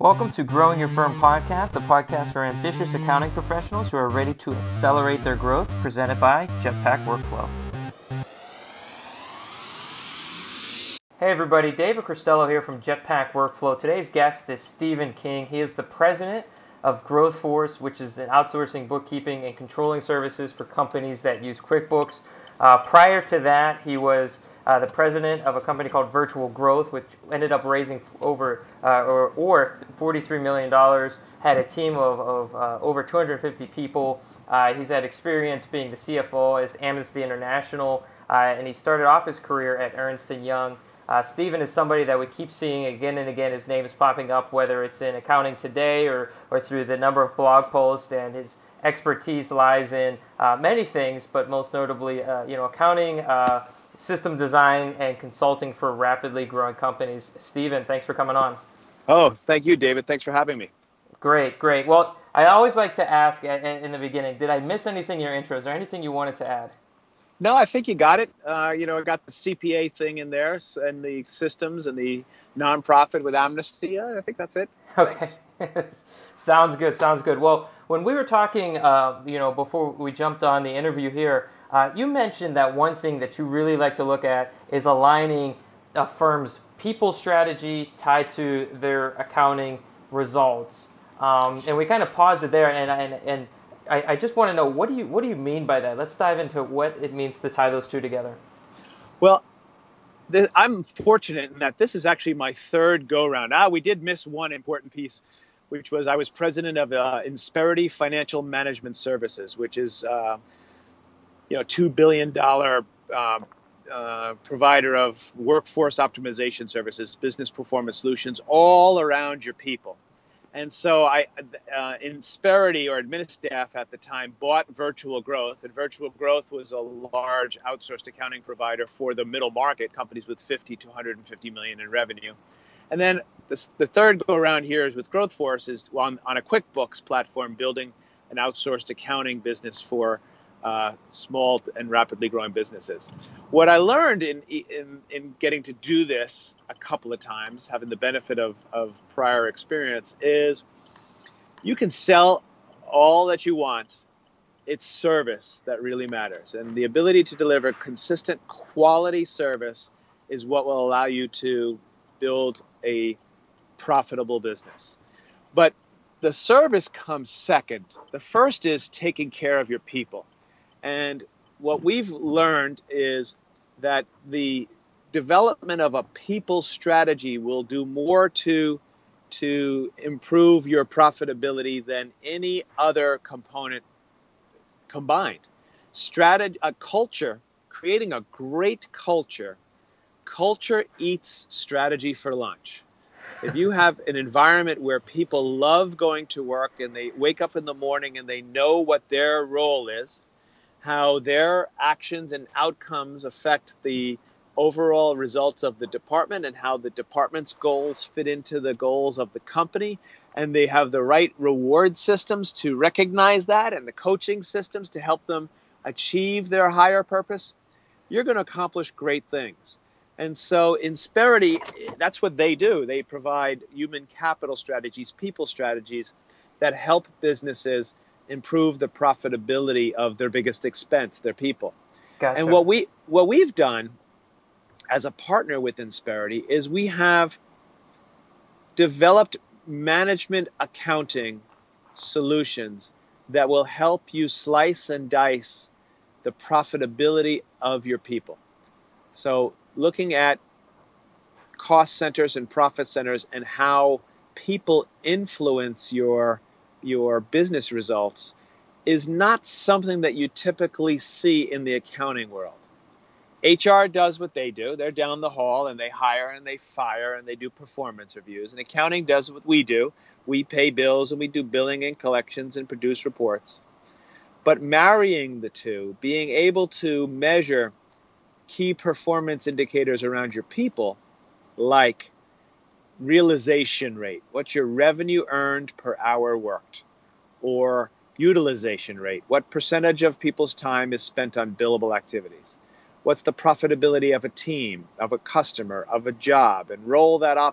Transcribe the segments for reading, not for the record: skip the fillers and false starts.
Welcome to Growing Your Firm Podcast, the podcast for ambitious accounting professionals who are ready to accelerate their growth, presented by Jetpack Workflow. Hey everybody, David Cristello here from Jetpack Workflow. Today's guest is Stephen King. He is the president of GrowthForce, which is an outsourcing bookkeeping and controlling services for companies that use QuickBooks. Prior to that, he was the president of a company called Virtual Growth, which ended up raising over $43 million, had a team of over 250 people. He's had experience being the CFO at Amnesty International, and he started off his career at Ernst & Young. Stephen is somebody that we keep seeing again and again. His name is popping up, whether it's in Accounting Today or through the number of blog posts, and his expertise lies in many things, but most notably, accounting, system design, and consulting for rapidly growing companies. Stephen, thanks for coming on. Oh, thank you, David. Thanks for having me. Great. Well, I always like to ask in the beginning, did I miss anything in your intro? Is there anything you wanted to add? No, I think you got it. I got the CPA thing in there and the systems and the nonprofit with Amnesty. I think that's it. Okay. Sounds good. Well, when we were talking, before we jumped on the interview here, you mentioned that one thing that you really like to look at is aligning a firm's people strategy tied to their accounting results. And we kind of paused it there, and I just want to know, what do you mean by that? Let's dive into what it means to tie those two together. Well, I'm fortunate in that this is actually my third go-round. We did miss one important piece, which was I was president of Insperity Financial Management Services, which is $2 billion provider of workforce optimization services, business performance solutions, all around your people. And so Insperity, or Administaff at the time, bought Virtual Growth, and Virtual Growth was a large outsourced accounting provider for the middle market, companies with 50 to 150 million in revenue. And then the third go around here is with GrowthForce, is on a QuickBooks platform, building an outsourced accounting business for small and rapidly growing businesses. What I learned in getting to do this a couple of times, having the benefit of prior experience, is you can sell all that you want. It's service that really matters. And the ability to deliver consistent quality service is what will allow you to build a profitable business. But the service comes second. The first is taking care of your people. And what we've learned is that the development of a people strategy will do more to improve your profitability than any other component combined. Culture, creating a great culture eats strategy for lunch. If you have an environment where people love going to work and they wake up in the morning and they know what their role is, how their actions and outcomes affect the overall results of the department, and how the department's goals fit into the goals of the company, and they have the right reward systems to recognize that, and the coaching systems to help them achieve their higher purpose, you're going to accomplish great things. And so Insperity, that's what they do. They provide human capital strategies, people strategies that help businesses improve the profitability of their biggest expense, their people. Gotcha. And what we've done as a partner with Insperity is we have developed management accounting solutions that will help you slice and dice the profitability of your people. So looking at cost centers and profit centers and how people influence your business results is not something that you typically see in the accounting world. HR does what they do. They're down the hall and they hire and they fire and they do performance reviews. And accounting does what we do. We pay bills and we do billing and collections and produce reports. But marrying the two, being able to measure key performance indicators around your people, like realization rate, what's your revenue earned per hour worked, or utilization rate, what percentage of people's time is spent on billable activities, what's the profitability of a team, of a customer, of a job, and roll that up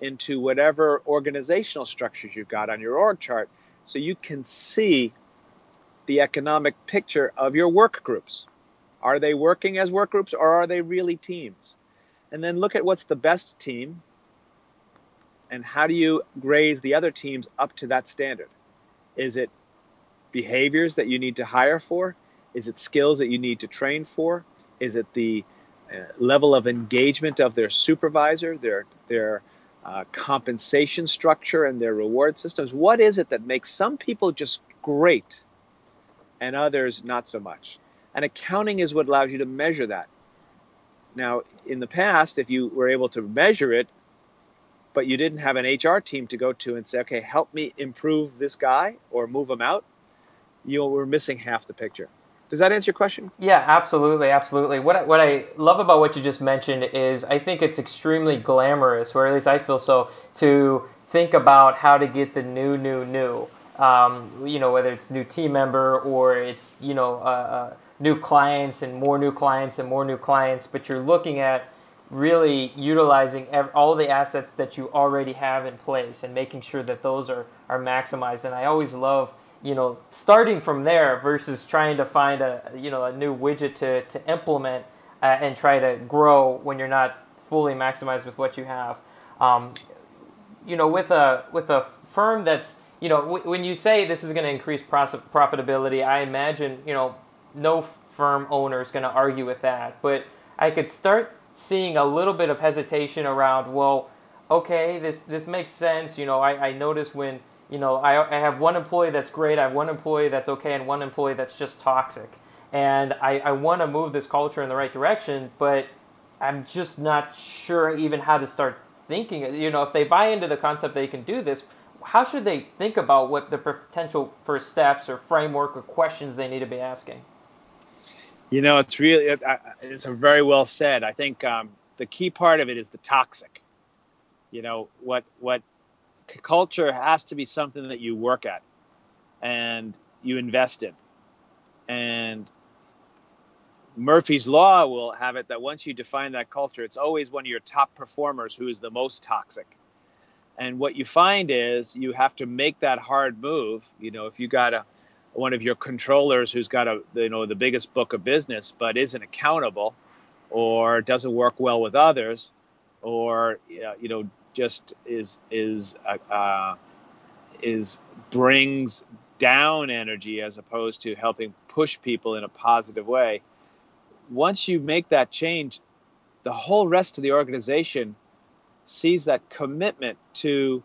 into whatever organizational structures you've got on your org chart so you can see the economic picture of your work groups. Are they working as work groups or are they really teams? And then look at what's the best team and how do you raise the other teams up to that standard? Is it behaviors that you need to hire for? Is it skills that you need to train for? Is it the level of engagement of their supervisor, their compensation structure and their reward systems? What is it that makes some people just great and others not so much? And accounting is what allows you to measure that. Now, in the past, if you were able to measure it, but you didn't have an HR team to go to and say, okay, help me improve this guy or move him out, you were missing half the picture. Does that answer your question? Yeah, absolutely, absolutely. What I love about what you just mentioned is I think it's extremely glamorous, or at least I feel so, to think about how to get the new. Whether it's new team member or it's new clients and more new clients and more new clients, but you're looking at really utilizing all the assets that you already have in place and making sure that those are maximized. And I always love starting from there versus trying to find a new widget to implement and try to grow when you're not fully maximized with what you have. With a firm that's when you say this is going to increase profitability, I imagine no firm owner is going to argue with that. But I could start seeing a little bit of hesitation around, well, okay, this makes sense. I notice when I have one employee that's great, I have one employee that's okay, and one employee that's just toxic. And I want to move this culture in the right direction, but I'm just not sure even how to start thinking. If they buy into the concept they can do this, how should they think about what the potential first steps or framework or questions they need to be asking? It's very well said. I think the key part of it is the toxic. What culture has to be something that you work at and you invest in. And Murphy's Law will have it that once you define that culture, it's always one of your top performers who is the most toxic. And what you find is you have to make that hard move. If you got one of your controllers who's got the biggest book of business but isn't accountable or doesn't work well with others or just is brings down energy as opposed to helping push people in a positive way. Once you make that change, the whole rest of the organization sees that commitment to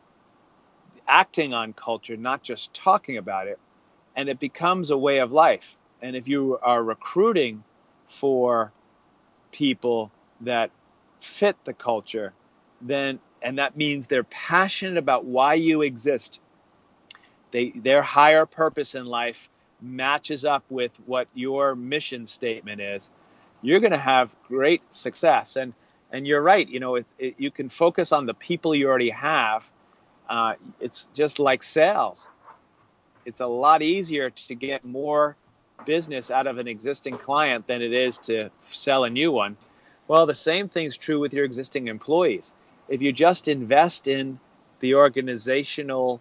acting on culture, not just talking about it, and it becomes a way of life. And if you are recruiting for people that fit the culture, and that means they're passionate about why you exist. Their higher purpose in life matches up with what your mission statement is. You're going to have great success. And you're right. You can focus on the people you already have. It's just like sales. It's a lot easier to get more business out of an existing client than it is to sell a new one. Well, the same thing's true with your existing employees. If you just invest in the organizational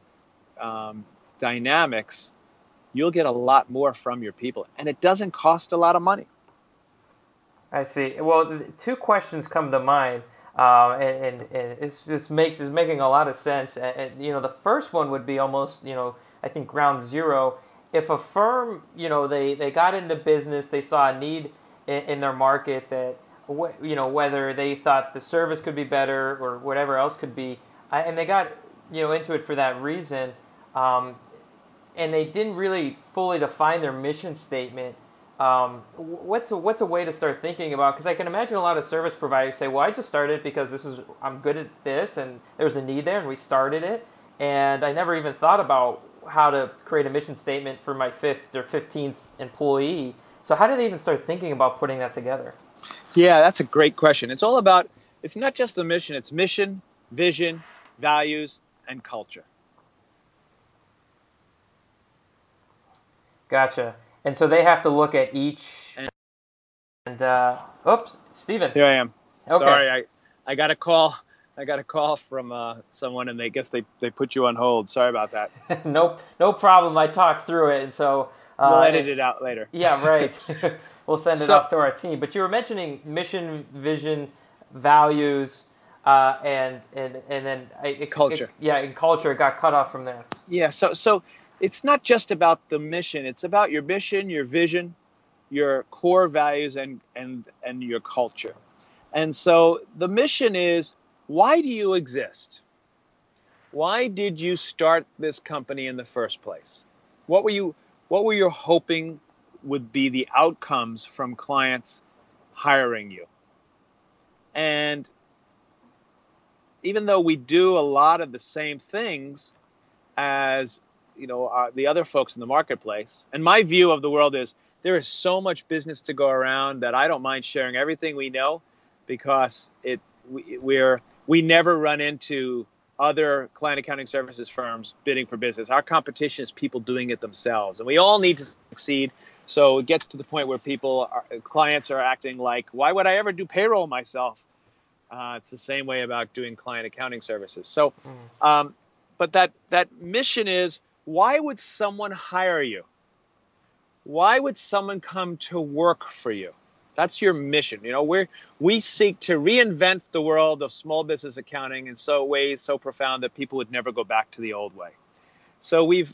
dynamics, you'll get a lot more from your people. And it doesn't cost a lot of money. I see. Well, two questions come to mind, and it's making a lot of sense. And the first one would be almost, I think ground zero. If a firm, they got into business, they saw a need in their market that, whether they thought the service could be better or whatever else could be, and they got, into it for that reason, and they didn't really fully define their mission statement. What's a way to start thinking about? Because I can imagine a lot of service providers say, "Well, I just started because I'm good at this, and there's a need there, and we started it, and I never even thought about how to create a mission statement for my 5th or 15th employee." So how do they even start thinking about putting that together? Yeah, that's a great question. It's not just the mission, it's mission, vision, values, and culture. Gotcha. And so they have to look at each. And oops, Stephen. Here I am. Okay. Sorry, I got a call I got a call from someone, and they guess they put you on hold. Sorry about that. No problem. I talked through it, and so We'll edit it out later. yeah, right. We'll send it So off to our team. But you were mentioning mission, vision, values, and then culture. In culture, it got cut off from there. Yeah. So it's not just about the mission. It's about your mission, your vision, your core values, and your culture. And so the mission is, why do you exist? Why did you start this company in the first place? What were you hoping would be the outcomes from clients hiring you? And even though we do a lot of the same things as the other folks in the marketplace, and my view of the world is there is so much business to go around that I don't mind sharing everything we know, because we never run into other client accounting services firms bidding for business. Our competition is people doing it themselves, and we all need to succeed. So it gets to the point where clients are acting like, why would I ever do payroll myself? It's the same way about doing client accounting services. So, but that mission is, why would someone hire you? Why would someone come to work for you? That's your mission. We seek to reinvent the world of small business accounting in ways so profound that people would never go back to the old way. So we've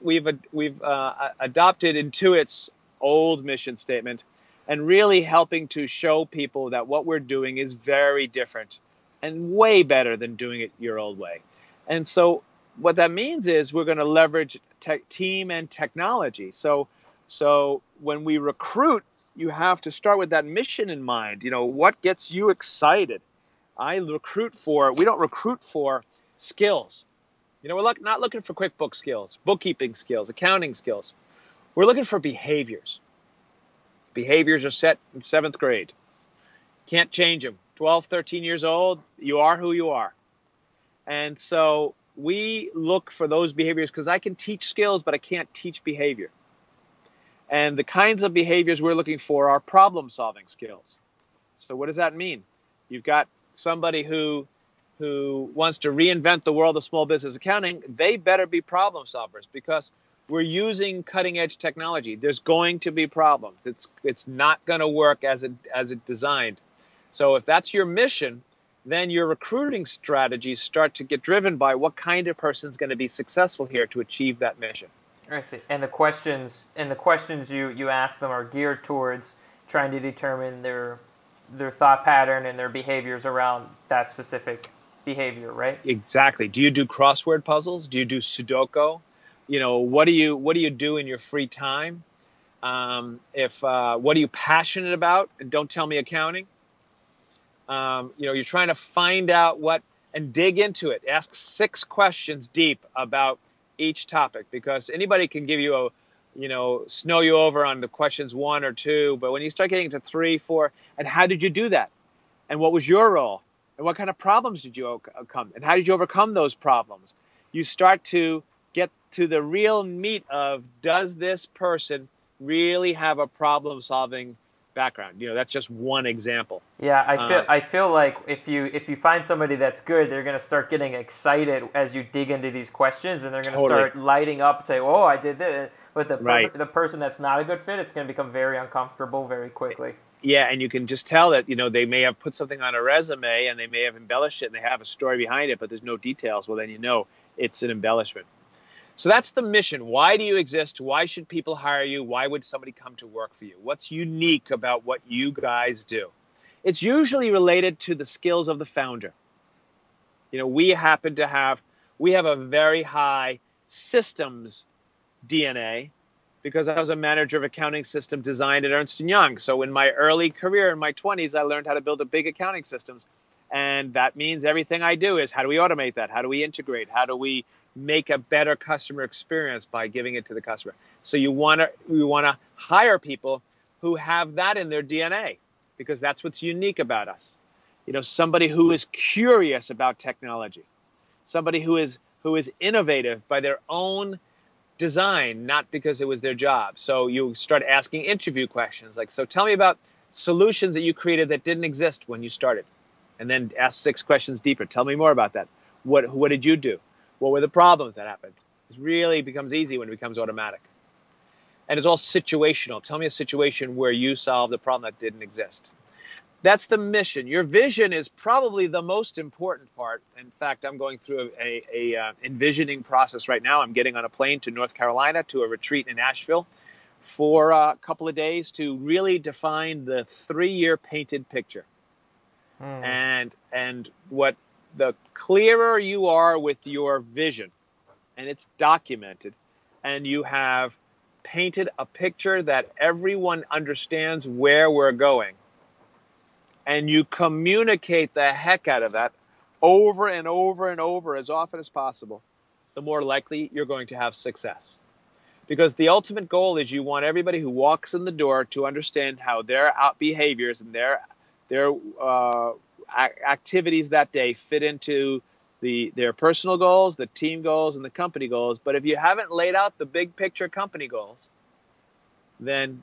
adopted Intuit's old mission statement, and really helping to show people that what we're doing is very different and way better than doing it your old way. And so what that means is we're going to leverage team and technology. So when we recruit, you have to start with that mission in mind. What gets you excited? We don't recruit for skills. We're not looking for QuickBooks skills, bookkeeping skills, accounting skills. We're looking for behaviors. Behaviors are set in 7th grade. Can't change them. 12, 13 years old, you are who you are. And so we look for those behaviors, because I can teach skills, but I can't teach behavior. And the kinds of behaviors we're looking for are problem-solving skills. So what does that mean? You've got somebody who wants to reinvent the world of small business accounting. They better be problem solvers, because we're using cutting-edge technology. There's going to be problems. It's not going to work as it designed. So if that's your mission, then your recruiting strategies start to get driven by what kind of person is going to be successful here to achieve that mission. I see. And the questions you ask them are geared towards trying to determine their thought pattern and their behaviors around that specific behavior, right? Exactly. Do you do crossword puzzles? Do you do Sudoku? What do you do in your free time? What are you passionate about? And don't tell me accounting. You're trying to find out and dig into it. Ask 6 questions deep about each topic, because anybody can give you snow you over on the questions 1 or 2, but when you start getting to 3, 4, and how did you do that? And what was your role? And what kind of problems did you overcome? And how did you overcome those problems? You start to get to the real meat of, does this person really have a problem-solving background? That's just one example. Yeah, I feel like if you find somebody that's good, they're going to start getting excited as you dig into these questions, and they're going to start lighting up and say, "Oh, I did this." But the person that's not a good fit, it's going to become very uncomfortable very quickly. Yeah, and you can just tell that they may have put something on a resume, and they may have embellished it, and they have a story behind it, but there's no details. Well, then it's an embellishment. So that's the mission. Why do you exist? Why should people hire you? Why would somebody come to work for you? What's unique about what you guys do? It's usually related to the skills of the founder. We have a very high systems DNA, because I was a manager of accounting system design at Ernst & Young. So in my early career, in my 20s, I learned how to build a big accounting systems. And that means everything I do is, how do we automate that? How do we integrate? How do we make a better customer experience by giving it to the customer? So we want to hire people who have that in their DNA, because that's what's unique about us. Somebody who is curious about technology, somebody who is innovative by their own design, not because it was their job. So you start asking interview questions like, so tell me about solutions that you created that didn't exist when you started. And then ask 6 questions deeper. Tell me more about that. What did you do? What were the problems that happened? It really becomes easy when it becomes automatic. And it's all situational. Tell me a situation where you solved a problem that didn't exist. That's the mission. Your vision is probably the most important part. In fact, I'm going through a envisioning process right now. I'm getting on a plane to North Carolina to a retreat in Asheville for a couple of days to really define the 3-year painted picture. And what the clearer you are with your vision, and it's documented, and you have painted a picture that everyone understands where we're going, and you communicate the heck out of that over and over and over as often as possible, the more likely you're going to have success. Because the ultimate goal is you want everybody who walks in the door to understand how their behaviors and their activities that day fit into their personal goals, the team goals, and the company goals. But if you haven't laid out the big picture company goals, then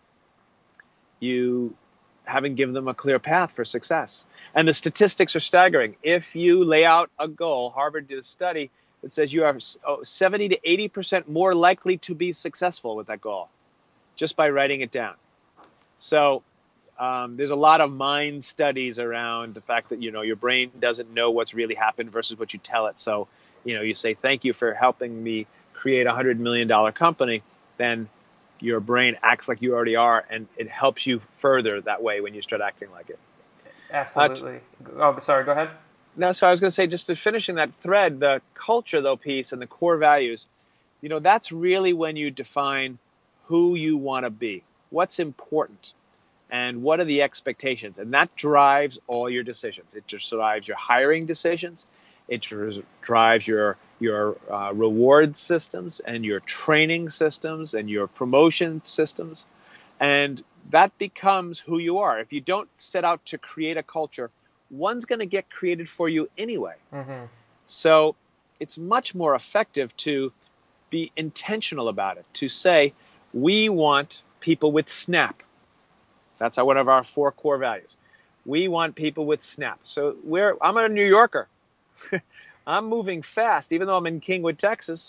you haven't given them a clear path for success. And the statistics are staggering. If you lay out a goal, Harvard did a study that says you are 70 to 80% more likely to be successful with that goal just by writing it down. So there's a lot of mind studies around the fact that, your brain doesn't know what's really happened versus what you tell it. So, you say, thank you for helping me create a $100 million company. Then your brain acts like you already are, and it helps you further that way when you start acting like it. Absolutely. Sorry, go ahead. No, so I was going to say, just to finishing that thread, the culture, though, piece and the core values, that's really when you define who you want to be, what's important, and what are the expectations. And that drives all your decisions. It just drives your hiring decisions. It drives your reward systems and your training systems and your promotion systems. And that becomes who you are. If you don't set out to create a culture, one's going to get created for you anyway. Mm-hmm. So it's much more effective to be intentional about it, to say, we want people with snap. That's one of our 4 core values. We want people with snap. So I'm a New Yorker. I'm moving fast, even though I'm in Kingwood, Texas.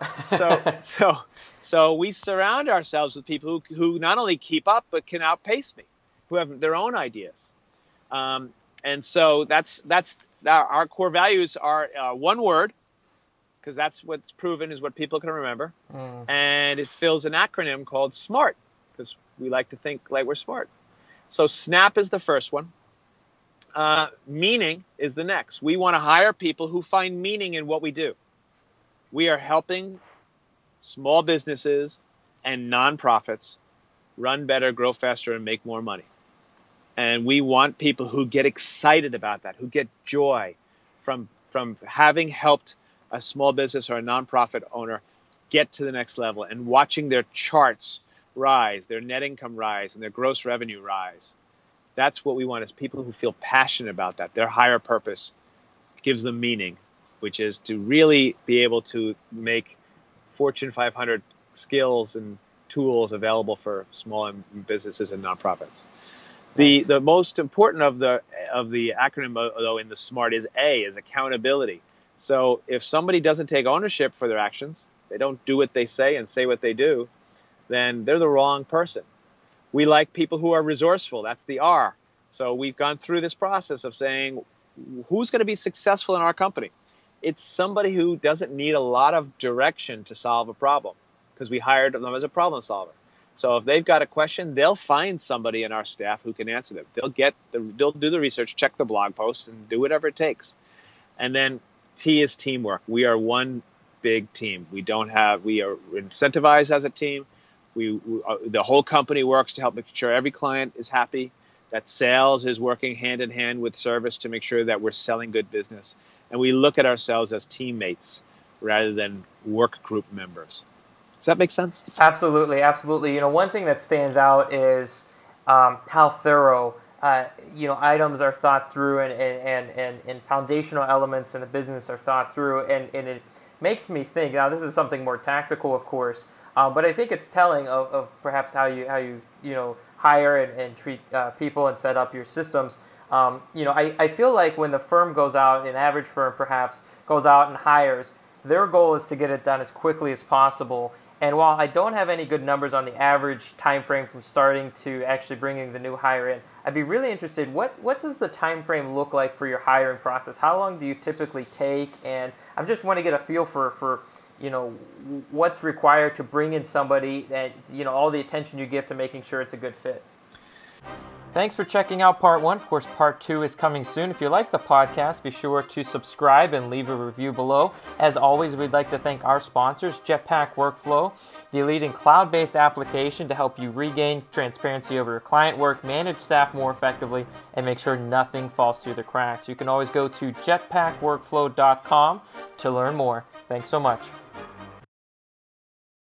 So we surround ourselves with people who not only keep up, but can outpace me, who have their own ideas. And so that's our core values are one word, because that's what's proven is what people can remember. And it fills an acronym called SMART, because we like to think like we're smart. So SNAP is the first one. Meaning is the next. We want to hire people who find meaning in what we do. We are helping small businesses and nonprofits run better, grow faster, and make more money. And we want people who get excited about that, who get joy from having helped a small business or a nonprofit owner get to the next level and watching their charts rise, their net income rise, and their gross revenue rise. That's what we want, is people who feel passionate about that. Their higher purpose gives them meaning, which is to really be able to make Fortune 500 skills and tools available for small businesses and nonprofits. Nice. The most important of the acronym, though, in the SMART is A, is accountability. So if somebody doesn't take ownership for their actions, they don't do what they say and say what they do, then they're the wrong person. We like people who are resourceful. That's the R. So we've gone through this process of saying, who's going to be successful in our company? It's somebody who doesn't need a lot of direction to solve a problem, because we hired them as a problem solver. So if they've got a question, they'll find somebody in our staff who can answer them. They'll do the research, check the blog posts, and do whatever it takes. And then T is teamwork. We are one big team. We are incentivized as a team. The whole company works to help make sure every client is happy, that sales is working hand in hand with service to make sure that we're selling good business. And we look at ourselves as teammates rather than work group members. Does that make sense? Absolutely, absolutely. One thing that stands out is how thorough items are thought through, and foundational elements in the business are thought through, and it makes me think. Now, this is something more tactical, of course. But I think it's telling of perhaps how you hire and treat people and set up your systems. I feel like when the firm goes out, an average firm perhaps goes out and hires, their goal is to get it done as quickly as possible. And while I don't have any good numbers on the average time frame from starting to actually bringing the new hire in, I'd be really interested, what does the time frame look like for your hiring process? How long do you typically take? And I just want to get a feel for what's required to bring in somebody, and all the attention you give to making sure it's a good fit. Thanks for checking out part 1. Of course, part 2 is coming soon. If you like the podcast, be sure to subscribe and leave a review below. As always, we'd like to thank our sponsors, Jetpack Workflow, the leading cloud-based application to help you regain transparency over your client work, manage staff more effectively, and make sure nothing falls through the cracks. You can always go to jetpackworkflow.com to learn more. Thanks so much.